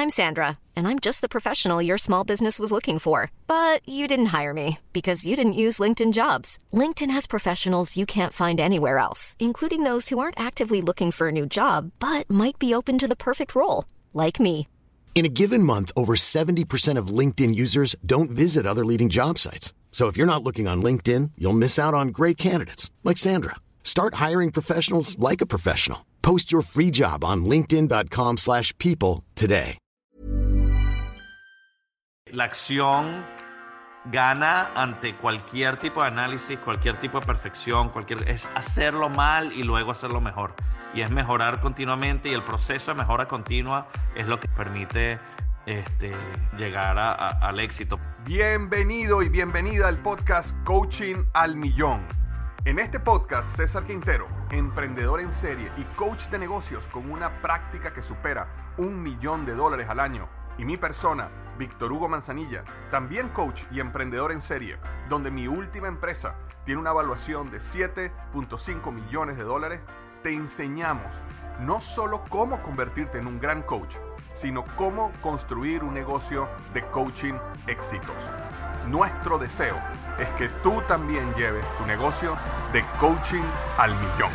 I'm Sandra, and I'm just the professional your small business was looking for. But you didn't hire me because you didn't use LinkedIn Jobs. LinkedIn has professionals you can't find anywhere else, including those who aren't actively looking for a new job, but might be open to the perfect role, like me. In a given month, over 70% of LinkedIn users don't visit other leading job sites. So if you're not looking on LinkedIn, you'll miss out on great candidates like Sandra. Start hiring professionals like a professional. Post your free job on linkedin.com/people today. La acción gana ante cualquier tipo de análisis, cualquier tipo de perfección, es hacerlo mal y luego hacerlo mejor. Y es mejorar continuamente, y el proceso de mejora continua es lo que permite llegar al éxito. Bienvenido y bienvenida al podcast Coaching al Millón. En este podcast, César Quintero, emprendedor en serie y coach de negocios con una práctica que supera $1 millón al año, y mi persona, Víctor Hugo Manzanilla, también coach y emprendedor en serie, donde mi última empresa tiene una evaluación de $7.5 millones, te enseñamos no solo cómo convertirte en un gran coach, sino cómo construir un negocio de coaching exitoso. Nuestro deseo es que tú también lleves tu negocio de coaching al millón.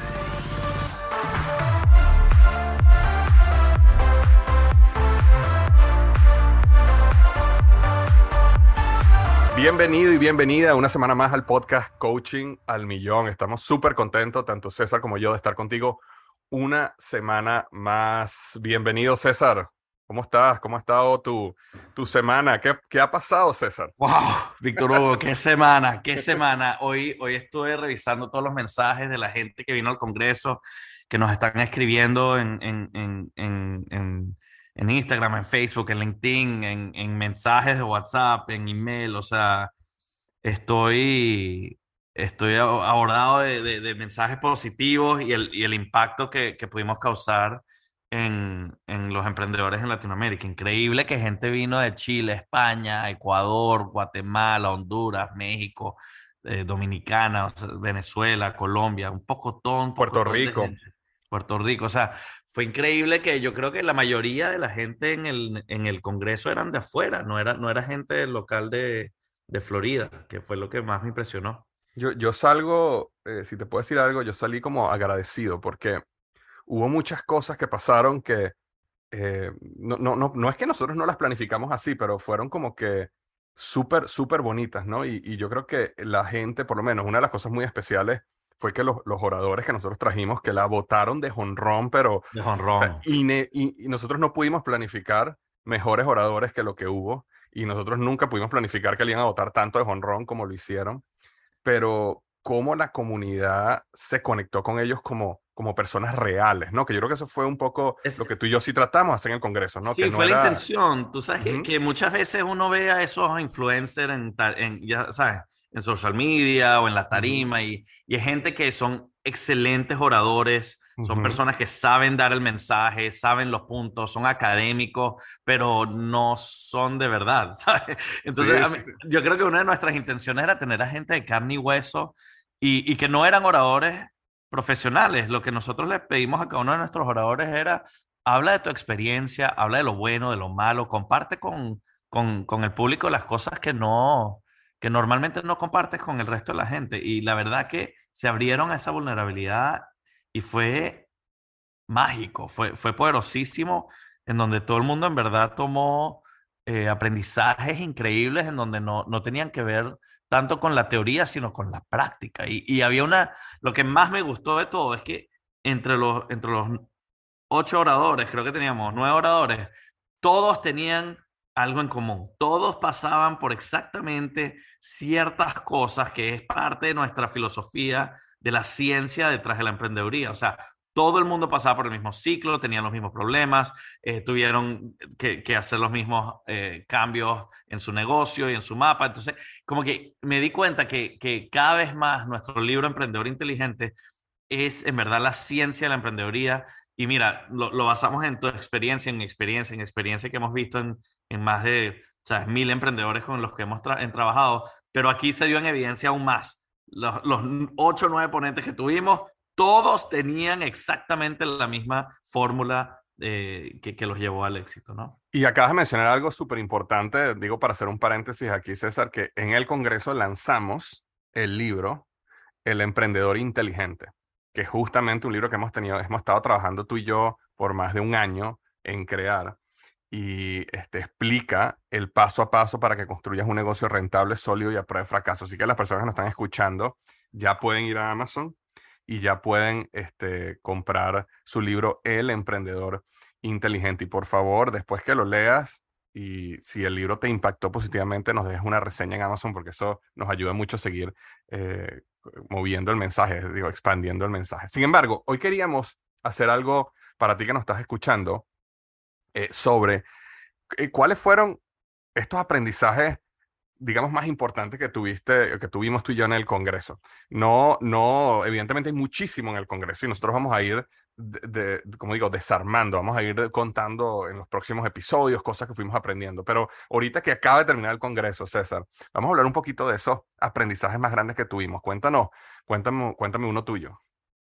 Bienvenido y bienvenida una semana más al podcast Coaching al Millón. Estamos súper contentos, tanto César como yo, de estar contigo una semana más. Bienvenido, César. ¿Cómo estás? ¿Cómo ha estado tu semana? ¿Qué ha pasado, César? ¡Wow! Víctor Hugo, qué semana, qué semana. Hoy estuve revisando todos los mensajes de la gente que vino al Congreso, que nos están escribiendo en Instagram, en Facebook, en LinkedIn, en mensajes de WhatsApp, en email. O sea, estoy abordado de mensajes positivos y el impacto que pudimos causar en los emprendedores en Latinoamérica. Increíble que gente vino de Chile, España, Ecuador, Guatemala, Honduras, México, Dominicana, o sea, Venezuela, Colombia, un pocotón Puerto Rico. de gente. Puerto Rico, o sea, fue increíble que yo creo que la mayoría de la gente en el Congreso eran de afuera, no era gente local de Florida, que fue lo que más me impresionó. Yo salgo, si te puedo decir algo, yo salí como agradecido porque hubo muchas cosas que pasaron que no es que nosotros no las planificamos así, pero fueron como que súper bonitas, ¿no? Y yo creo que la gente, por lo menos, una de las cosas muy especiales fue que los oradores que nosotros trajimos, que la votaron de jonrón, pero De jonrón. y nosotros no pudimos planificar mejores oradores que lo que hubo, y nosotros nunca pudimos planificar que le iban a votar tanto de jonrón como lo hicieron, pero cómo la comunidad se conectó con ellos como personas reales, ¿no? Que yo creo que eso fue un poco lo que tú y yo sí tratamos de hacer en el Congreso, ¿no? Sí, Que no fue la era... intención. Tú sabes que muchas veces uno ve a esos influencers ya sabes, en social media o en la tarima, y es gente que son excelentes oradores, son personas que saben dar el mensaje, saben los puntos, son académicos, pero no son de verdad, ¿sabes? Entonces, Sí. yo creo que una de nuestras intenciones era tener a gente de carne y hueso y que no eran oradores profesionales. Lo que nosotros le pedimos a cada uno de nuestros oradores era: habla de tu experiencia, habla de lo bueno, de lo malo, comparte con el público las cosas que normalmente no compartes con el resto de la gente. Y la verdad que se abrieron a esa vulnerabilidad y fue mágico, fue poderosísimo, en donde todo el mundo en verdad tomó aprendizajes increíbles, en donde no tenían que ver tanto con la teoría, sino con la práctica. Y había lo que más me gustó de todo es que entre los 8 oradores, creo que teníamos 9 oradores, todos tenían algo en común. Todos pasaban por exactamente ciertas cosas que es parte de nuestra filosofía de la ciencia detrás de la emprendeduría. O sea, todo el mundo pasaba por el mismo ciclo, tenían los mismos problemas, tuvieron que hacer los mismos cambios en su negocio y en su mapa. Entonces, como que me di cuenta que cada vez más nuestro libro Emprendedor Inteligente es en verdad la ciencia de la emprendeduría. Y mira, lo basamos en tu experiencia, en mi experiencia, en experiencia que hemos visto en más de, ¿sabes?, 1000 emprendedores con los que hemos trabajado, pero aquí se dio en evidencia aún más. Los 8 o 9 ponentes que tuvimos, todos tenían exactamente la misma fórmula que los llevó al éxito, ¿no? Y acabas de mencionar algo súper importante, digo para hacer un paréntesis aquí, César, que en el Congreso lanzamos el libro El Emprendedor Inteligente, que es justamente un libro que hemos estado trabajando tú y yo por más de un año en crear. Y explica el paso a paso para que construyas un negocio rentable, sólido y a prueba de fracaso. Así que las personas que nos están escuchando ya pueden ir a Amazon y ya pueden comprar su libro El Emprendedor Inteligente. Y por favor, después que lo leas y si el libro te impactó positivamente, nos dejes una reseña en Amazon porque eso nos ayuda mucho a seguir eh, moviendo el mensaje, digo, expandiendo el mensaje. Sin embargo, hoy queríamos hacer algo para ti que nos estás escuchando sobre cuáles fueron estos aprendizajes, digamos, más importantes que tuvimos tú y yo en el Congreso. No, evidentemente hay muchísimo en el Congreso y nosotros vamos a ir, como digo, desarmando, vamos a ir contando en los próximos episodios cosas que fuimos aprendiendo. Pero ahorita que acaba de terminar el Congreso, César, vamos a hablar un poquito de esos aprendizajes más grandes que tuvimos. Cuéntame uno tuyo.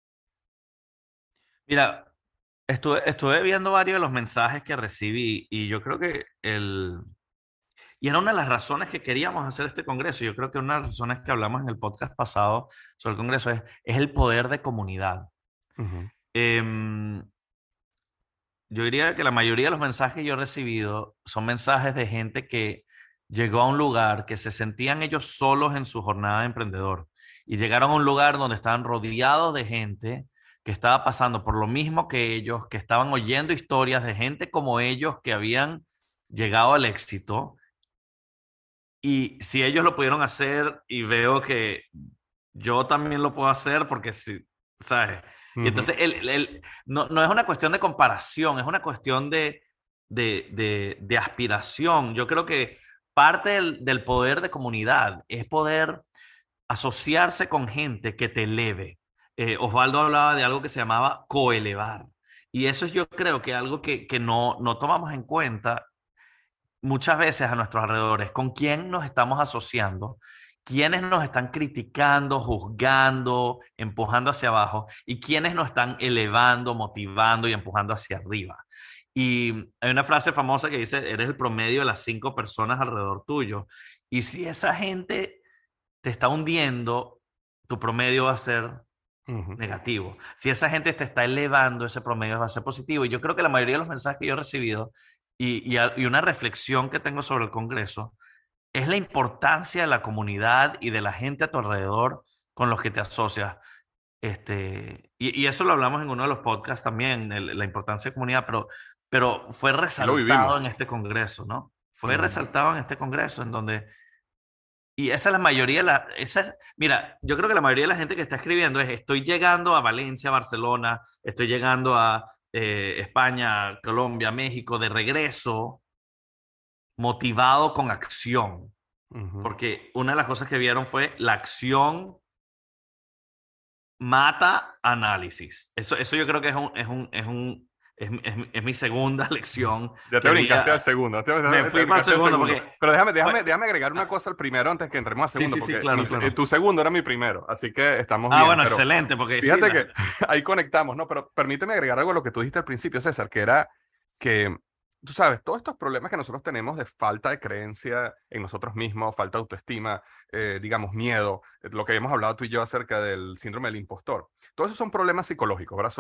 Mira, estuve viendo varios de los mensajes que recibí y yo creo que y era una de las razones que queríamos hacer este congreso. Yo creo que una de las razones que hablamos en el podcast pasado sobre el congreso es el poder de comunidad. Ujú, Em, yo diría que la mayoría de los mensajes que yo he recibido son mensajes de gente que llegó a un lugar que se sentían ellos solos en su jornada de emprendedor y llegaron a un lugar donde estaban rodeados de gente que estaba pasando por lo mismo que ellos, que estaban oyendo historias de gente como ellos que habían llegado al éxito. Y si ellos lo pudieron hacer y veo que yo también lo puedo hacer porque si, ¿sabes? Y ujú, entonces no es una cuestión de comparación, es una cuestión de aspiración. Yo creo que parte del poder de comunidad es poder asociarse con gente que te eleve. Osvaldo hablaba de algo que se llamaba coelevar. Y eso es yo creo que algo que no tomamos en cuenta muchas veces a nuestros alrededores, con quién nos estamos asociando, quiénes nos están criticando, juzgando, empujando hacia abajo y quiénes nos están elevando, motivando y empujando hacia arriba. Y hay una frase famosa que dice, eres el promedio de las 5 personas alrededor tuyo. Y si esa gente te está hundiendo, tu promedio va a ser ujú. negativo. Si esa gente te está elevando, ese promedio va a ser positivo. Y yo creo que la mayoría de los mensajes que yo he recibido y una reflexión que tengo sobre el Congreso es la importancia de la comunidad y de la gente a tu alrededor con los que te asocias. Y eso lo hablamos en uno de los podcasts también, la importancia de comunidad, pero fue Y lo resaltado en vivimos. este Congreso, ¿no? Fue Ujú. resaltado en este Congreso en donde y esa es la mayoría, mira, yo creo que la mayoría de la gente que está escribiendo es, estoy llegando a Valencia, Barcelona, estoy llegando a España, Colombia, México, de regreso, motivado con acción, Ujú. porque una de las cosas que vieron fue la acción mata análisis. Eso yo creo que es mi segunda lección Ya te que brincaste al había. segundo, Me te fui para el brincaste al segundo segundo. porque, Pero pues, déjame agregar una cosa al primero antes que entremos al sí, segundo, sí, sí, porque claro, claro. tu segundo era mi primero, así que estamos Ah, bien. bueno, Pero excelente, porque sí, fíjate que ahí conectamos, ¿no? Pero permíteme agregar algo a lo que tú dijiste al principio, César, que era que, tú sabes, todos estos problemas que nosotros tenemos de falta de creencia en nosotros mismos, falta de autoestima, digamos, miedo, lo que hemos hablado tú y yo acerca del síndrome del impostor, todos esos son problemas psicológicos, ¿verdad?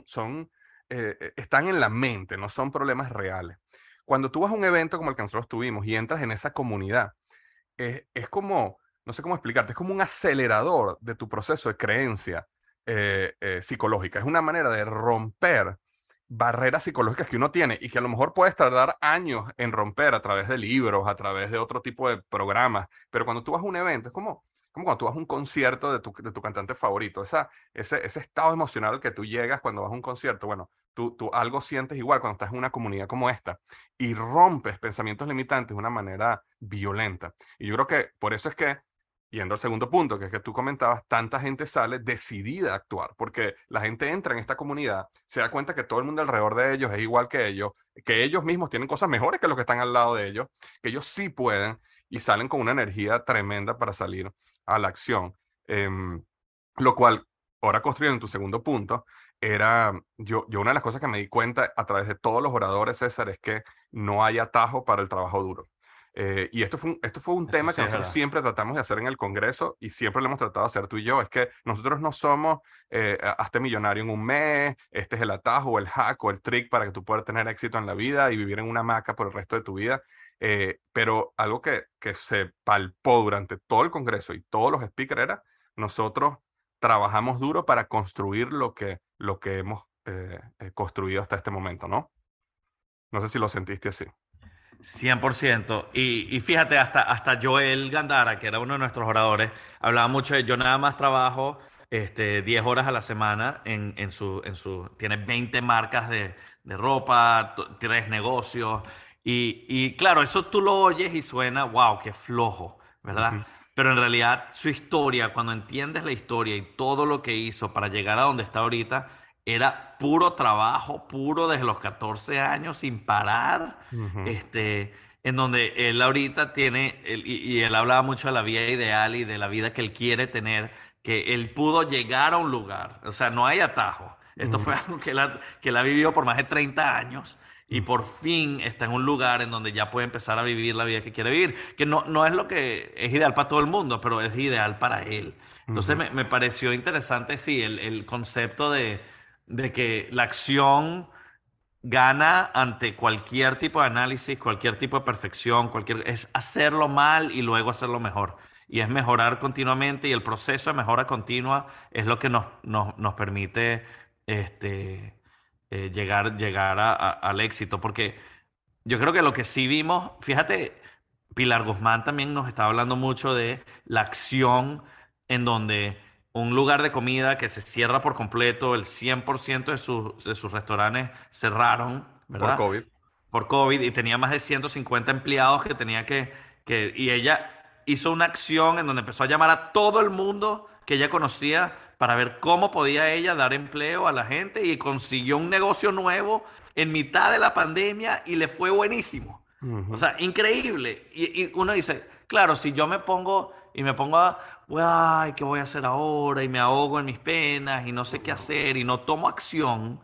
Están en la mente, no son problemas reales. Cuando tú vas a un evento como el que nosotros tuvimos y entras en esa comunidad, es como, no sé cómo explicarte, es como un acelerador de tu proceso de creencia psicológica. Es una manera de romper barreras psicológicas que uno tiene y que a lo mejor puedes tardar años en romper a través de libros, a través de otro tipo de programas, pero cuando tú vas a un evento, es como cuando tú vas a un concierto de tu cantante favorito, ese estado emocional al que tú llegas cuando vas a un concierto, bueno, tú algo sientes igual cuando estás en una comunidad como esta y rompes pensamientos limitantes de una manera violenta. Y yo creo que por eso es que, yendo al segundo punto, que es que tú comentabas, tanta gente sale decidida a actuar, porque la gente entra en esta comunidad, se da cuenta que todo el mundo alrededor de ellos es igual que ellos mismos tienen cosas mejores que los que están al lado de ellos, que ellos sí pueden y salen con una energía tremenda para salir a la acción. Lo cual, ahora construyendo tu segundo punto, yo una de las cosas que me di cuenta a través de todos los oradores, César, es que no hay atajo para el trabajo duro. Y esto fue un Eso tema que sí es nosotros verdad. siempre tratamos de hacer en el Congreso y siempre lo hemos tratado de hacer tú y yo. Es que nosotros no somos hazte millonario en un mes, este es el atajo o el hack o el trick para que tú puedas tener éxito en la vida y vivir en una hamaca por el resto de tu vida. Pero algo que se palpó durante todo el Congreso y todos los speakers era, nosotros trabajamos duro para construir lo que hemos construido hasta este momento, ¿no? No sé si lo sentiste así. 100%. Y fíjate, hasta Joel Gandara, que era uno de nuestros oradores, hablaba mucho de yo nada más trabajo 10 horas a la semana tiene 20 marcas de ropa, 3 negocios. Y claro, eso tú lo oyes y suena, wow, qué flojo, ¿verdad? Ujú, Pero en realidad su historia, cuando entiendes la historia y todo lo que hizo para llegar a donde está ahorita, era puro trabajo, puro desde los 14 años sin parar, ujú, en donde él ahorita y él hablaba mucho de la vida ideal y de la vida que él quiere tener, que él pudo llegar a un lugar, o sea, no hay atajo. Esto fue ujú, algo que él ha vivido por más de 30 años y ujú, por fin está en un lugar en donde ya puede empezar a vivir la vida que quiere vivir, que no es lo que es ideal para todo el mundo, pero es ideal para él. Entonces ujú, me pareció interesante, sí, el concepto de que la acción gana ante cualquier tipo de análisis, cualquier tipo de perfección, es hacerlo mal y luego hacerlo mejor. Y es mejorar continuamente y el proceso de mejora continua es lo que nos permite este, llegar al éxito. Porque yo creo que lo que sí vimos, fíjate, Pilar Guzmán también nos estaba hablando mucho de la acción en donde un lugar de comida que se cierra por completo, el 100% de sus restaurantes cerraron, por ¿verdad? COVID. Por COVID y tenía más de 150 empleados y ella hizo una acción en donde empezó a llamar a todo el mundo que ella conocía para ver cómo podía ella dar empleo a la gente y consiguió un negocio nuevo en mitad de la pandemia y le fue buenísimo. O Ujú, sea, increíble. Y uno dice, claro, si yo me pongo ay, ¿qué voy a hacer ahora? Y me ahogo en mis penas y no sé qué ujú, hacer y no tomo acción,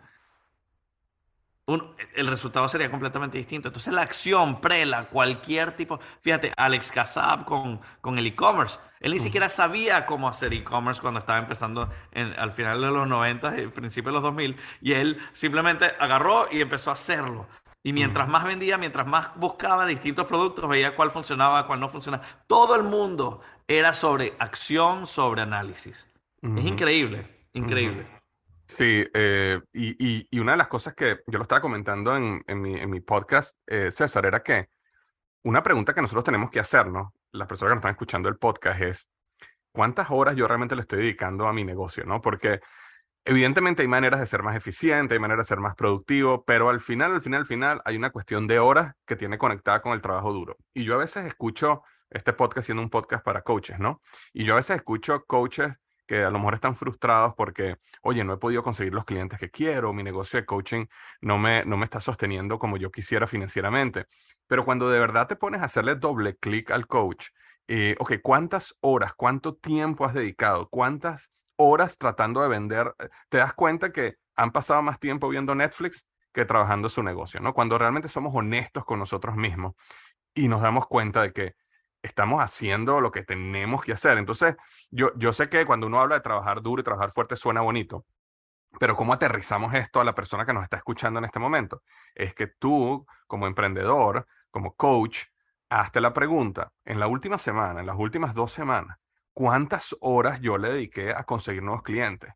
el resultado sería completamente distinto. Entonces, la acción, prela, cualquier tipo. Fíjate, Alex Kassab con el e-commerce. Él ni ujú, siquiera sabía cómo hacer e-commerce cuando estaba empezando al final de los 90, principio de los 2000. Y él simplemente agarró y empezó a hacerlo. Y mientras ujú, más vendía, mientras más buscaba distintos productos, veía cuál funcionaba, cuál no funcionaba. Todo el mundo era sobre acción, sobre análisis. Es ujú, increíble, ujú. increíble. Sí, y una de las cosas que yo lo estaba comentando en mi podcast, César, era que una pregunta que nosotros tenemos que hacernos, las personas que nos están escuchando el podcast, es ¿cuántas horas yo realmente le estoy dedicando a mi negocio? ¿No? Porque evidentemente hay maneras de ser más eficiente, hay maneras de ser más productivo, pero al final, hay una cuestión de horas que tiene conectada con el trabajo duro. Y yo a veces escucho este podcast siendo un podcast para coaches, ¿no? Y yo a veces escucho coaches que a lo mejor están frustrados porque, oye, no he podido conseguir los clientes que quiero, mi negocio de coaching no me está sosteniendo como yo quisiera financieramente. Pero cuando de verdad te pones a hacerle doble clic al coach, ok, ¿cuántas horas, cuánto tiempo has dedicado? ¿Cuántas horas tratando de vender? Te das cuenta que han pasado más tiempo viendo Netflix que trabajando su negocio, ¿no? Cuando realmente somos honestos con nosotros mismos y nos damos cuenta de que estamos haciendo lo que tenemos que hacer. Entonces, yo sé que cuando uno habla de trabajar duro y trabajar fuerte suena bonito, pero ¿cómo aterrizamos esto a la persona que nos está escuchando en este momento? Es que tú, como emprendedor, como coach, hazte la pregunta, en la última semana, en las últimas 2 semanas, ¿cuántas horas yo le dediqué a conseguir nuevos clientes?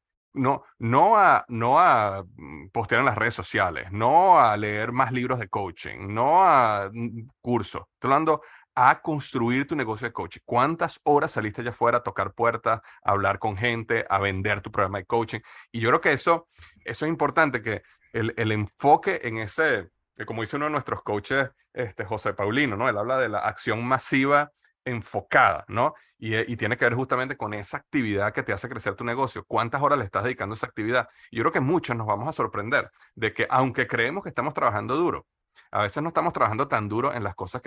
No a postear en las redes sociales, no a leer más libros de coaching, no a cursos. Estoy hablando a construir tu negocio de coaching. ¿Cuántas horas saliste allá afuera a tocar puertas, a hablar con gente, a vender tu programa de coaching? Y yo creo que eso es importante, que el enfoque en ese, que como dice uno de nuestros coaches, José Paulino, ¿no? Él habla de la acción masiva enfocada, ¿no? Y tiene que ver justamente con esa actividad que te hace crecer tu negocio. ¿Cuántas horas le estás dedicando a esa actividad? Y yo creo que muchos nos vamos a sorprender de que aunque creemos que estamos trabajando duro, a veces no estamos trabajando tan duro en las cosas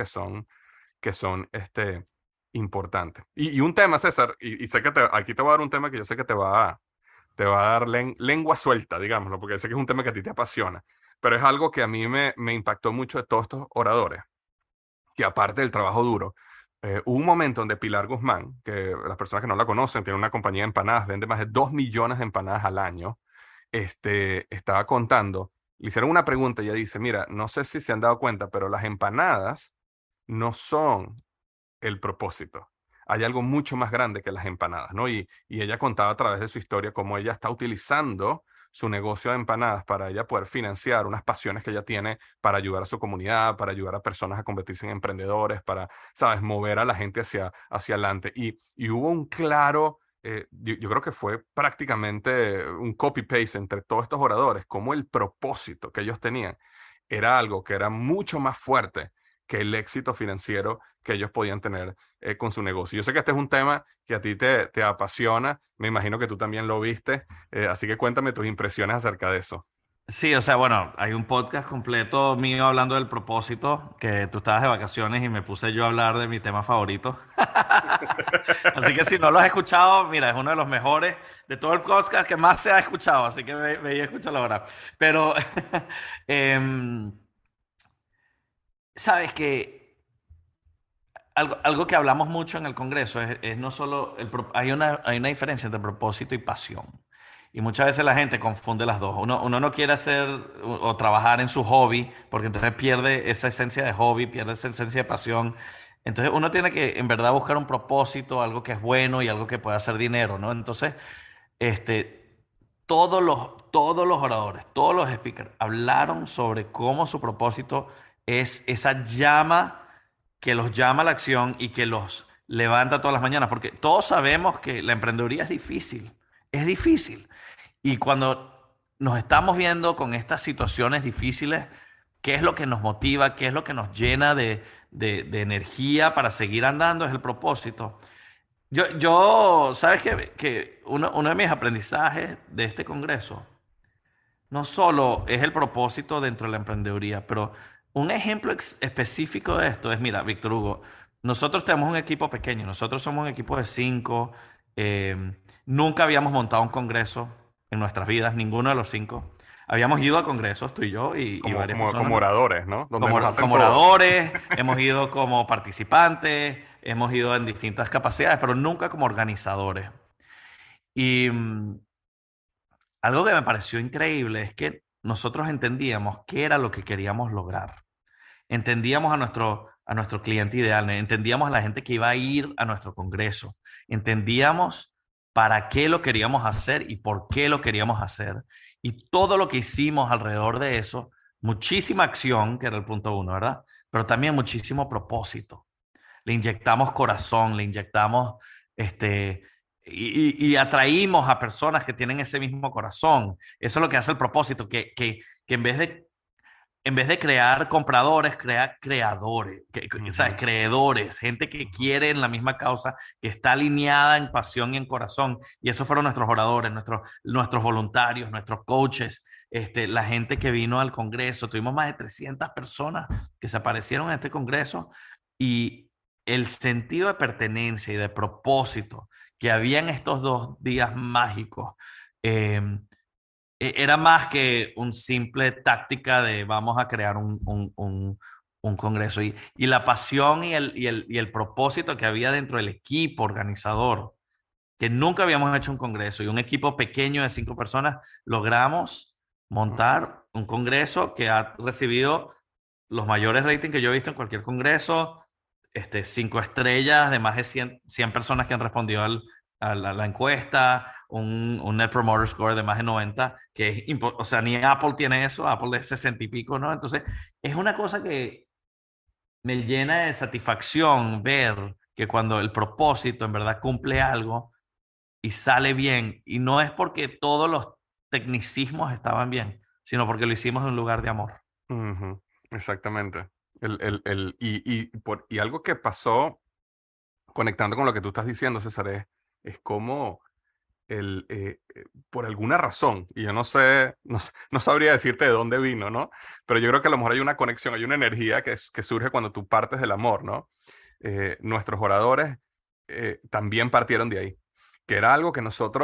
que son importantes. Y un tema, César, y sé que aquí te voy a dar un tema que yo sé que te va a dar lengua suelta, digámoslo, porque sé que es un tema que a ti te apasiona, pero es algo que a mí me impactó mucho de todos estos oradores, que aparte del trabajo duro, hubo un momento donde Pilar Guzmán, que las personas que no la conocen, tiene una compañía de empanadas, vende más de 2 millones de empanadas al año, estaba contando, le hicieron una pregunta y ella dice, mira, no sé si se han dado cuenta, pero las empanadas no son el propósito. Hay algo mucho más grande que las empanadas, ¿no? Y ella contaba a través de su historia cómo ella está utilizando su negocio de empanadas para ella poder financiar unas pasiones que ella tiene para ayudar a su comunidad, para ayudar a personas a convertirse en emprendedores, para, ¿sabes?, mover a la gente hacia adelante. Y hubo un claro, yo creo que fue prácticamente un copy-paste entre todos estos oradores, como el propósito que ellos tenían era algo que era mucho más fuerte que el éxito financiero que ellos podían tener con su negocio. Yo sé que este es un tema que a ti te apasiona, me imagino que tú también lo viste, así que cuéntame tus impresiones acerca de eso. Sí, o sea, bueno, hay un podcast completo mío hablando del propósito, que tú estabas de vacaciones y me puse yo a hablar de mi tema favorito. Así que si no lo has escuchado, mira, es uno de los mejores de todo el podcast que más se ha escuchado, así que ve y escúchalo ahora. Pero, em, sabes que algo que hablamos mucho en el Congreso es no solo, hay una diferencia entre propósito y pasión. Y muchas veces la gente confunde las dos. Uno no quiere hacer o trabajar en su hobby, porque entonces pierde esa esencia de hobby, pierde esa esencia de pasión. Entonces uno tiene que en verdad buscar un propósito, algo que es bueno y algo que pueda hacer dinero, ¿no? Entonces, este, todos los oradores, todos los speakers hablaron sobre cómo su propósito es esa llama que los llama a la acción y que los levanta todas las mañanas, porque todos sabemos que la emprendeduría es difícil. Y cuando nos estamos viendo con estas situaciones difíciles, ¿qué es lo que nos motiva? ¿Qué es lo que nos llena de energía para seguir andando? Es el propósito. ¿Sabes qué? Que uno de mis aprendizajes de este congreso no solo es el propósito dentro de la emprendeduría, pero un ejemplo específico de esto es, mira, Víctor Hugo, nosotros tenemos un equipo pequeño, nosotros somos un equipo de 5, nunca habíamos montado un congreso en nuestras vidas, ninguno de los 5. Habíamos ido a congresos, tú y yo, y varias personas Como oradores, ¿no? Donde nos hacen como todos. oradores, hemos ido como participantes, hemos ido en distintas capacidades, pero nunca como organizadores. Y algo que me pareció increíble es que nosotros entendíamos qué era lo que queríamos lograr. Entendíamos a nuestro cliente ideal, entendíamos a la gente que iba a ir a nuestro congreso, entendíamos para qué lo queríamos hacer y por qué lo queríamos hacer. Y todo lo que hicimos alrededor de eso, muchísima acción, que era el punto 1, ¿verdad? Pero también muchísimo propósito. Le inyectamos corazón, le inyectamos y atraímos a personas que tienen ese mismo corazón. Eso es lo que hace el propósito, que en vez de crear compradores, crea creadores, ¿sabes? Ujú. Creedores, gente que quiere en la misma causa, que está alineada en pasión y en corazón. Y esos fueron nuestros oradores, nuestros voluntarios, nuestros coaches, la gente que vino al Congreso. Tuvimos más de 300 personas que se aparecieron en este Congreso y el sentido de pertenencia y de propósito que había en estos 2 días mágicos. eh, Era más que un simple táctica de vamos a crear un congreso. Y la pasión y el propósito que había dentro del equipo organizador, que nunca habíamos hecho un congreso y un equipo pequeño de 5 personas, logramos montar un congreso que ha recibido los mayores ratings que yo he visto en cualquier congreso, 5 estrellas de más de 100 personas que han respondido a la encuesta, un Net Promoter Score de más de 90, que es, o sea, ni Apple tiene eso, Apple es 60 y pico, ¿no? Entonces, es una cosa que me llena de satisfacción ver que cuando el propósito en verdad cumple algo y sale bien, y no es porque todos los tecnicismos estaban bien, sino porque lo hicimos en un lugar de amor. Ujú, exactamente. Y algo que pasó, conectando con lo que tú estás diciendo, César, es como por alguna razón, y yo no sé, no sabría decirte de dónde vino, ¿no? Pero yo creo que a lo mejor hay una conexión, hay una energía que surge cuando tú partes del amor, ¿no? Nuestros oradores también partieron de ahí, que era algo que nosotros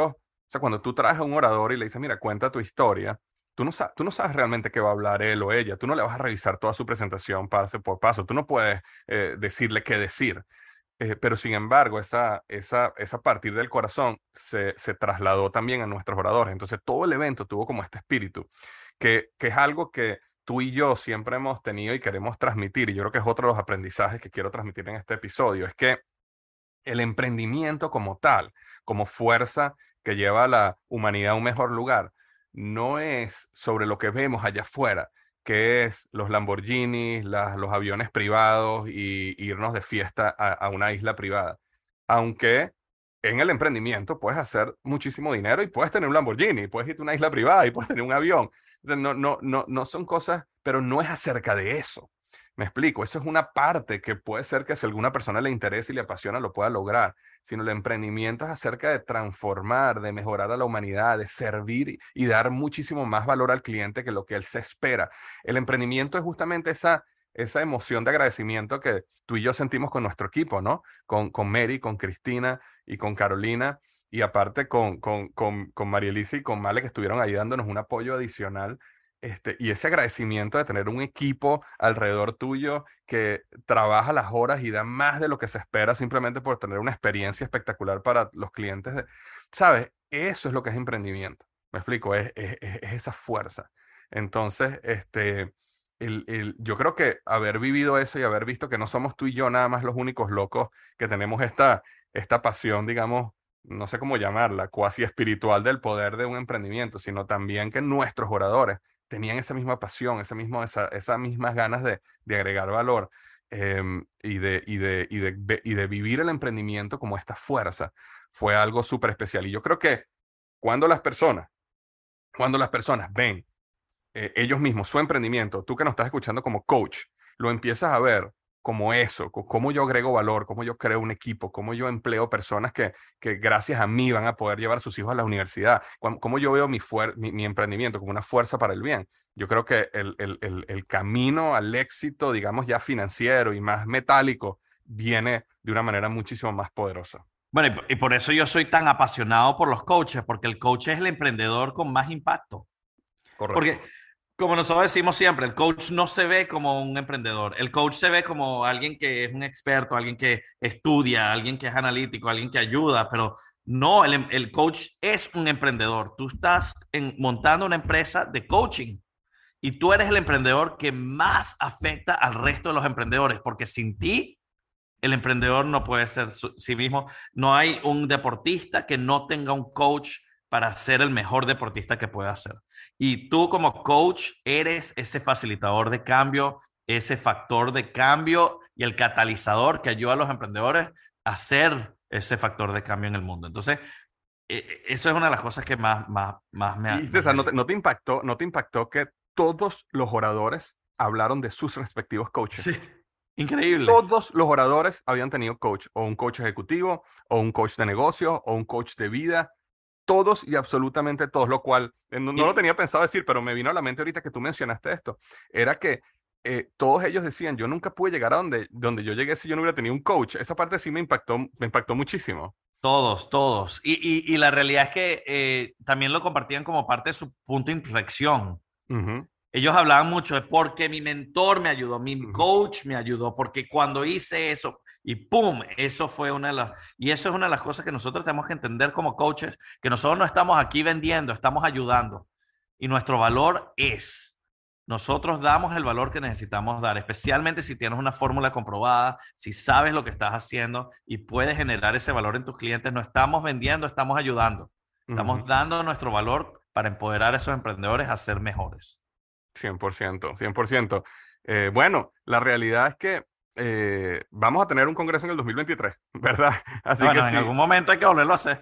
O sea, cuando tú traes a un orador y le dices, mira, cuenta tu historia, tú no sabes realmente qué va a hablar él o ella. Tú no le vas a revisar toda su presentación paso por paso. Tú no puedes decirle qué decir. Pero sin embargo, esa partir del corazón se trasladó también a nuestros oradores. Entonces, todo el evento tuvo como este espíritu, que es algo que tú y yo siempre hemos tenido y queremos transmitir. Y yo creo que es otro de los aprendizajes que quiero transmitir en este episodio. Es que el emprendimiento como tal, como fuerza que lleva a la humanidad a un mejor lugar, no es sobre lo que vemos allá afuera, que es los Lamborghinis, los aviones privados y irnos de fiesta a una isla privada. Aunque en el emprendimiento puedes hacer muchísimo dinero y puedes tener un Lamborghini, puedes irte a una isla privada y puedes tener un avión. No son cosas, pero no es acerca de eso. Me explico, eso es una parte que puede ser que si a alguna persona le interesa y le apasiona lo pueda lograr, sino el emprendimiento es acerca de transformar, de mejorar a la humanidad, de servir y dar muchísimo más valor al cliente que lo que él se espera. El emprendimiento es justamente esa emoción de agradecimiento que tú y yo sentimos con nuestro equipo, ¿no? Con Mary, con Cristina y con Carolina, y aparte con María Elisa y con Male, que estuvieron ahí dándonos un apoyo adicional. Y ese agradecimiento de tener un equipo alrededor tuyo que trabaja las horas y da más de lo que se espera simplemente por tener una experiencia espectacular para los clientes. ¿Sabes? Eso es lo que es emprendimiento. Me explico, es esa fuerza. Entonces, yo creo que haber vivido eso y haber visto que no somos tú y yo nada más los únicos locos que tenemos esta pasión, digamos, no sé cómo llamarla, cuasi espiritual del poder de un emprendimiento, sino también que nuestros oradores tenían esa misma pasión, esas mismas ganas de agregar valor, y de vivir el emprendimiento como esta fuerza. Fue algo súper especial. Y yo creo que cuando las personas, cuando las personas ven ellos mismos su emprendimiento, tú que nos estás escuchando como coach, lo empiezas a ver como eso, cómo yo agrego valor, cómo yo creo un equipo, cómo yo empleo personas que gracias a mí van a poder llevar a sus hijos a la universidad, cómo yo veo mi emprendimiento como una fuerza para el bien. Yo creo que el camino al éxito, digamos ya financiero y más metálico, viene de una manera muchísimo más poderosa. Bueno, y por eso yo soy tan apasionado por los coaches, porque el coach es el emprendedor con más impacto. Correcto. Porque, como nosotros decimos siempre, el coach no se ve como un emprendedor. El coach se ve como alguien que es un experto, alguien que estudia, alguien que es analítico, alguien que ayuda, pero no, el coach es un emprendedor. Tú estás montando una empresa de coaching y tú eres el emprendedor que más afecta al resto de los emprendedores, porque sin ti, el emprendedor no puede ser sí mismo. No hay un deportista que no tenga un coach para ser el mejor deportista que pueda ser. Y tú como coach eres ese facilitador de cambio, ese factor de cambio y el catalizador que ayuda a los emprendedores a ser ese factor de cambio en el mundo. Entonces, eso es una de las cosas que más Y más César, me... no te impactó que todos los oradores hablaron de sus respectivos Sí, coaches? increíble. Todos los oradores habían tenido coach, o un coach ejecutivo, o un coach de negocios, o un coach de vida. Todos y absolutamente todos, lo cual no lo Y, tenía pensado decir, pero me vino a la mente ahorita que tú mencionaste esto. Era que todos ellos decían, yo nunca pude llegar a donde yo llegué si yo no hubiera tenido un coach. Esa parte sí me impactó muchísimo. todos, todos. Y la realidad es que también lo compartían como parte de su punto de inflexión. Ujú, Ellos hablaban mucho de porque mi mentor me ayudó, mi ujú, coach me ayudó, porque cuando hice eso y ¡pum! Eso fue una de las... Y eso es una de las cosas que nosotros tenemos que entender como coaches, que nosotros no estamos aquí vendiendo, estamos ayudando. Y nuestro valor es, nosotros damos el valor que necesitamos dar, especialmente si tienes una fórmula comprobada, si sabes lo que estás haciendo y puedes generar ese valor en tus clientes. No estamos vendiendo, estamos ayudando. Estamos ujú. dando nuestro valor para empoderar a esos emprendedores a ser mejores. 100%, 100%. Bueno, la realidad es que vamos a tener un congreso en el 2023, ¿verdad? Así que Bueno, en sí. algún momento hay que volverlo a hacer.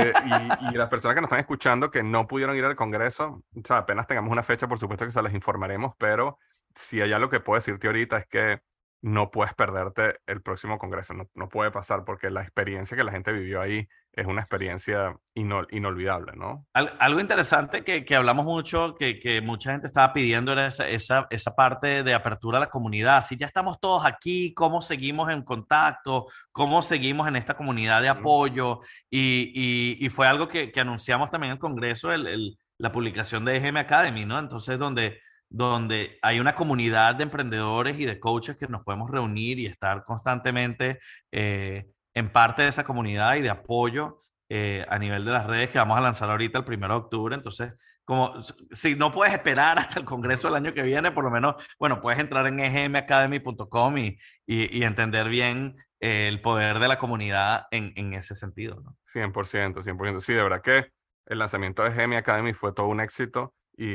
Y las personas que nos están escuchando que no pudieron ir al congreso, o sea, apenas tengamos una fecha, por supuesto que se les informaremos, pero si hay algo que puedo decirte ahorita es que no puedes perderte el próximo congreso, no puede pasar porque la experiencia que la gente vivió ahí es una experiencia inolvidable, ¿no? Algo interesante que hablamos mucho, que mucha gente estaba pidiendo, era esa parte de apertura a la comunidad. Si ya estamos todos aquí, ¿cómo seguimos en contacto? ¿Cómo seguimos en esta comunidad de Ujú. apoyo? Y fue algo que anunciamos también en el Congreso, la publicación de EGM Academy, ¿no? Entonces, donde hay una comunidad de emprendedores y de coaches que nos podemos reunir y estar constantemente en parte de esa comunidad y de apoyo a nivel de las redes que vamos a lanzar ahorita el 1 de octubre. Entonces, como si no puedes esperar hasta el Congreso del año que viene, por lo menos, bueno, puedes entrar en egmacademy.com y entender bien el poder de la comunidad en ese sentido, ¿no? 100%, 100%. Sí, de verdad que el lanzamiento de Gemi Academy fue todo un éxito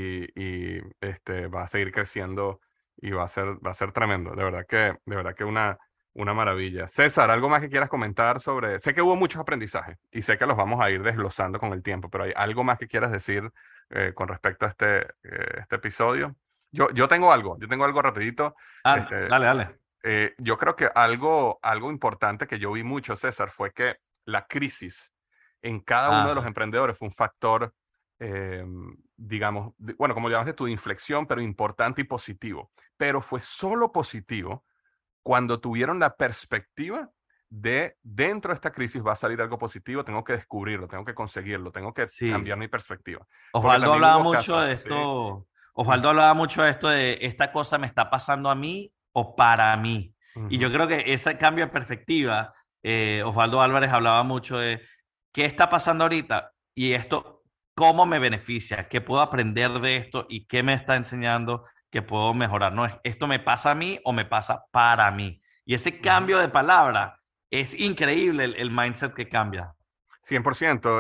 y va a seguir creciendo y va a ser tremendo. De verdad que una maravilla. César, ¿algo más que quieras comentar sobre? Sé que hubo muchos aprendizajes y sé que los vamos a ir desglosando con el tiempo, pero ¿hay algo más que quieras decir con respecto a este episodio? Yo tengo algo rapidito. Ah, Este, dale, dale. yo creo que algo importante que yo vi mucho, César, fue que la crisis en cada uno Ah, de sí. los emprendedores fue un factor, eh, digamos, bueno, como llamaste tú, de inflexión, pero importante y positivo. Pero fue solo positivo cuando tuvieron la perspectiva de dentro de esta crisis va a salir algo positivo, tengo que descubrirlo, tengo que conseguirlo, tengo que Sí. cambiar mi perspectiva. Porque Osvaldo también hablaba hubo mucho casos, de sí. esto. Mm, Osvaldo hablaba mucho de esto de esta cosa me está pasando a mí o para mí. Y yo ujú, creo que ese cambio de perspectiva, Osvaldo Álvarez hablaba mucho de qué está pasando ahorita y esto, cómo me beneficia, qué puedo aprender de esto y qué me está enseñando que puedo mejorar. No es esto me pasa a mí o me pasa para mí. Y ese ujú. cambio de palabra es increíble el mindset que cambia. 100%,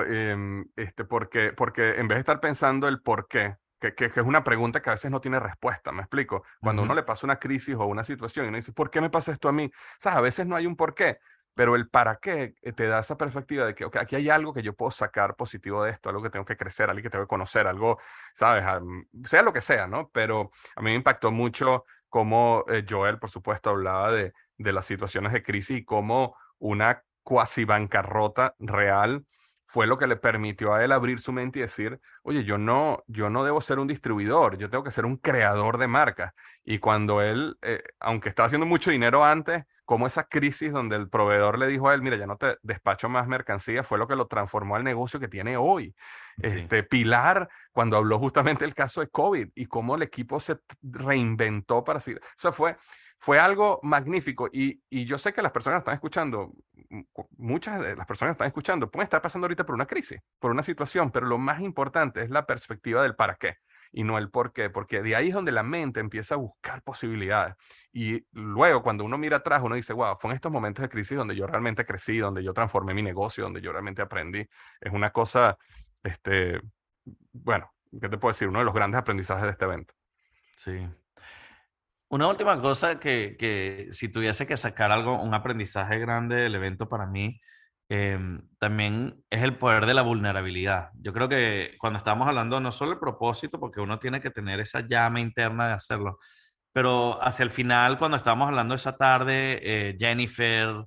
porque en vez de estar pensando el por qué, que es una pregunta que a veces no tiene respuesta, ¿me explico? Cuando a uno Ujú. le pasa una crisis o una situación y uno dice, ¿por qué me pasa esto a mí? ¿Sabes? A veces no hay un por qué, pero el para qué te da esa perspectiva de que, ok, aquí hay algo que yo puedo sacar positivo de esto, algo que tengo que crecer, algo que tengo que conocer, algo, ¿sabes? Sea lo que sea, ¿no? Pero a mí me impactó mucho cómo Joel, por supuesto, hablaba de las situaciones de crisis y cómo una cuasi bancarrota real fue lo que le permitió a él abrir su mente y decir, oye, yo no debo ser un distribuidor, yo tengo que ser un creador de marcas. Y cuando él, aunque estaba haciendo mucho dinero antes, como esa crisis donde el proveedor le dijo a él, mira, ya no te despacho más mercancía, fue lo que lo transformó al negocio que tiene hoy. Sí. Pilar, cuando habló justamente del caso de COVID y cómo el equipo se reinventó para seguir. O sea, fue algo magnífico y yo sé que las personas que están escuchando, muchas de las personas que están escuchando pueden estar pasando ahorita por una crisis, por una situación, pero lo más importante es la perspectiva del para qué y no el por qué, porque de ahí es donde la mente empieza a buscar posibilidades. Y luego cuando uno mira atrás, uno dice, wow, fue en estos momentos de crisis donde yo realmente crecí, donde yo transformé mi negocio, donde yo realmente aprendí. Es una cosa, este, bueno, ¿qué te puedo decir? Uno de los grandes aprendizajes de este evento. Sí. Una última cosa que si tuviese que sacar algo, un aprendizaje grande del evento para mí, también es el poder de la vulnerabilidad. Yo creo que cuando estamos hablando no solo el propósito, porque uno tiene que tener esa llama interna de hacerlo, pero hacia el final, cuando estábamos hablando esa tarde, Jennifer,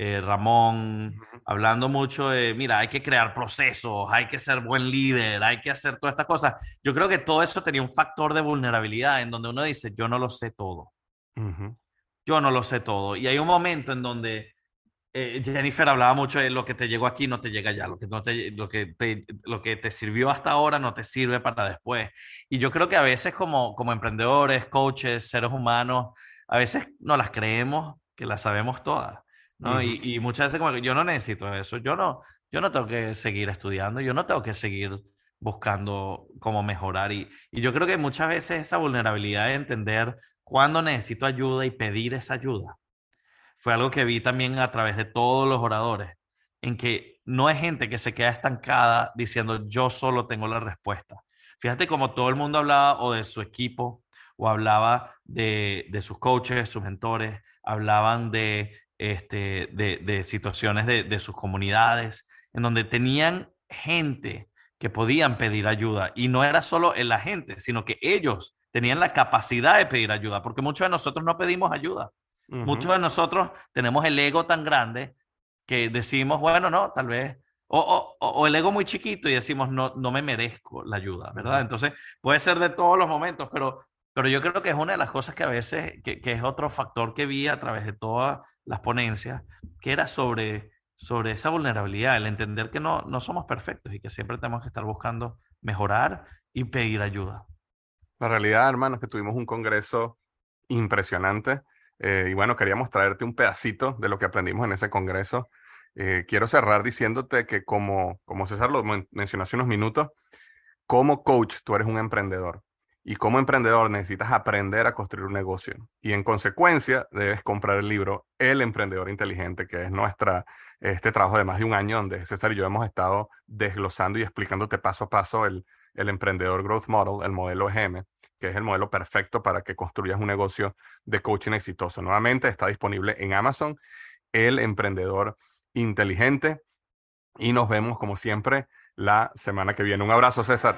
Ramón, Ujú. hablando mucho de, mira, hay que crear procesos, hay que ser buen líder, hay que hacer todas estas cosas. Yo creo que todo eso tenía un factor de vulnerabilidad en donde uno dice, yo no lo sé todo, Ujú. yo no lo sé todo. Y hay un momento en donde Jennifer hablaba mucho de lo que te llegó aquí no te llega ya, lo que, no te, lo que te sirvió hasta ahora no te sirve para después. Y yo creo que a veces como emprendedores, coaches, seres humanos, a veces no las creemos que las sabemos todas, ¿no? Ujú. Y muchas veces como que yo no necesito eso, yo no tengo que seguir estudiando, yo no tengo que seguir buscando cómo mejorar. Y yo creo que muchas veces esa vulnerabilidad de entender cuándo necesito ayuda y pedir esa ayuda fue algo que vi también a través de todos los oradores, en que no hay gente que se queda estancada diciendo yo solo tengo la respuesta. Fíjate como todo el mundo hablaba o de su equipo o hablaba de sus coaches, sus mentores, hablaban de situaciones de sus comunidades, en donde tenían gente que podían pedir ayuda y no era solo la gente, sino que ellos tenían la capacidad de pedir ayuda, porque muchos de nosotros no pedimos ayuda. Ujú. Muchos de nosotros tenemos el ego tan grande que decimos, bueno, no, tal vez O el ego muy chiquito y decimos, no me merezco la ayuda, ¿verdad? Entonces, puede ser de todos los momentos, pero yo creo que es una de las cosas que a veces, que es otro factor que vi a través de todas las ponencias, que era sobre esa vulnerabilidad, el entender que no somos perfectos y que siempre tenemos que estar buscando mejorar y pedir ayuda. La realidad, hermano, es que tuvimos un congreso impresionante y bueno, queríamos traerte un pedacito de lo que aprendimos en ese congreso. Quiero cerrar diciéndote que como César lo mencionó hace unos minutos, como coach tú eres un emprendedor y como emprendedor necesitas aprender a construir un negocio y en consecuencia debes comprar el libro El Emprendedor Inteligente, que es este trabajo de más de un año donde César y yo hemos estado desglosando y explicándote paso a paso el Emprendedor Growth Model, el modelo EGM, que es el modelo perfecto para que construyas un negocio de coaching exitoso. Nuevamente está disponible en Amazon, El Emprendedor Inteligente, y nos vemos como siempre la semana que viene. Un abrazo, César.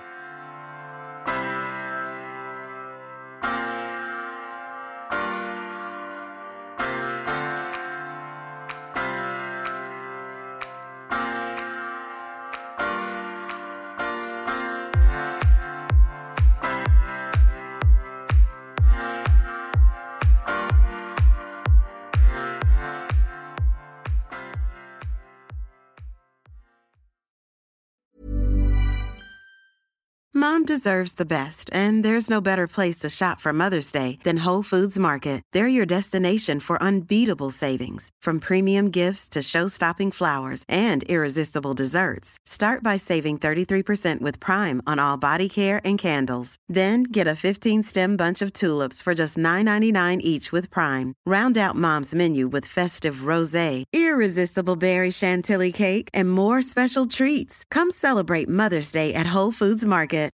Mom deserves the best, and there's no better place to shop for Mother's Day than Whole Foods Market. They're your destination for unbeatable savings, from premium gifts to show-stopping flowers and irresistible desserts. Start by saving 33% with Prime on all body care and candles. Then get a 15-stem bunch of tulips for just $9.99 each with Prime. Round out Mom's menu with festive rosé, irresistible berry chantilly cake, and more special treats. Come celebrate Mother's Day at Whole Foods Market.